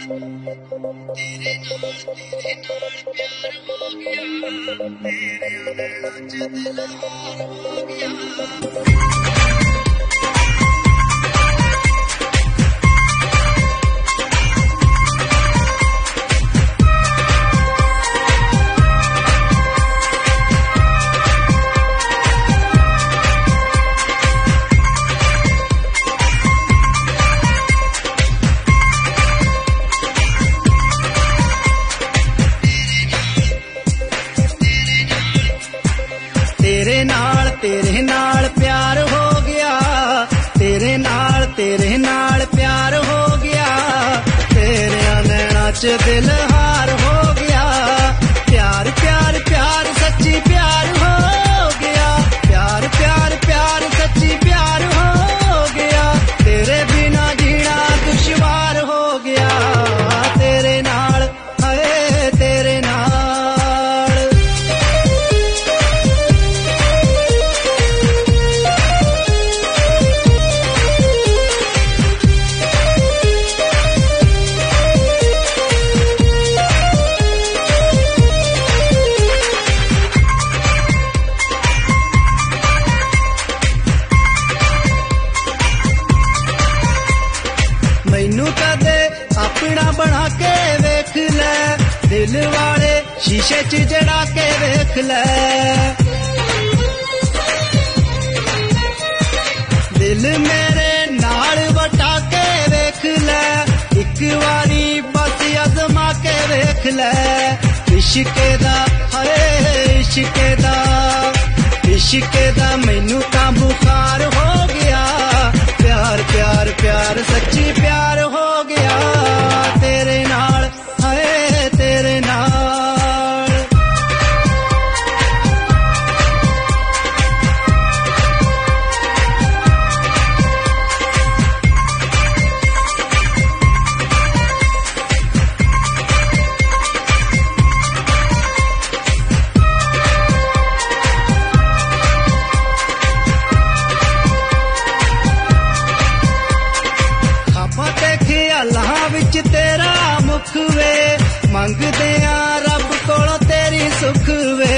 तेरे नाल प्यार हो गया, तेरे नैना च दिल हार हो गया। तेरे नाल प्यार हो गया, तेरे नाल प्यार हो गया, तेरे नैना च दिल हार हो गया। प्यार प्यार प्यार सच्ची प्यार हो गया, प्यार प्यार प्यार सच्ची प्यार हो गया, तेरे बिना जीना दुश्वार हो गया। तेरे नाल हाय तेरे नाल मैनू कदे अपना बना के वेख ले, दिल वाले शीशे च जड़ा के वेख ले। दिल मेरे नाल वटा के वेख ले, एक बारी बस अजमा के वेख ले। इश्के दा हाय इश्के दा मैनू तां बुखार हो गया। प्यार प्यार प्यार सच्ची प्यार हो गया, तेरे नाल हाय तेरे नाल। अल्लाह विच तेरा मुख वे, मंगदे आ रब कोलों तेरी सुख वे।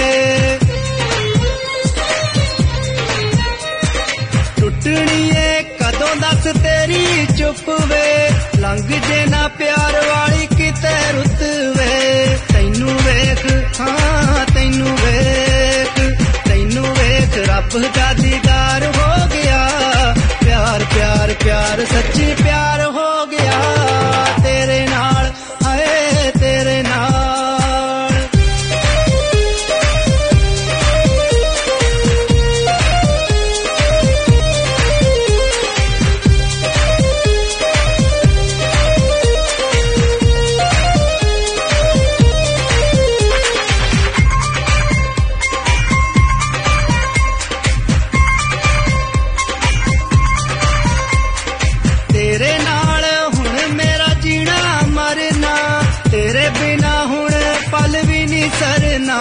टुटनी है कदों दस तेरी चुप वे, लंघ जे ना प्यार वाली किते रुत वे। तैनू वेख हाँ तैनू वेख रब दा दीदार हो गया। प्यार प्यार प्यार सच्ची प्यार हो गया, तेरे नाल हाय तेरे नाल। तेरे नाल हुण मेरा जीना मरना, तेरे बिना हुण पल भी नहीं सरना।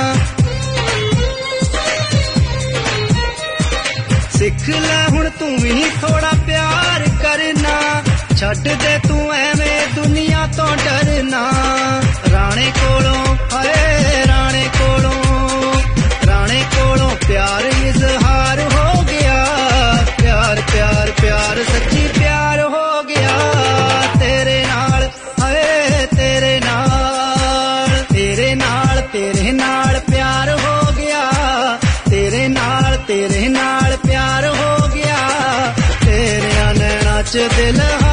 सिख ले हुण तू ही थोड़ा प्यार करना, छड्ड दे तू एवें दुनिया तो डरना। राणे कोलों हाय राणे कोलों प्यार इजहार हो गया। प्यार प्यार प्यार सच्ची प्यार हो गया, तेरे नाल हाय तेरे नाल। तेरे नाल प्यार हो गया, तेरे नाल प्यार हो गया, तेरे नैना च दिल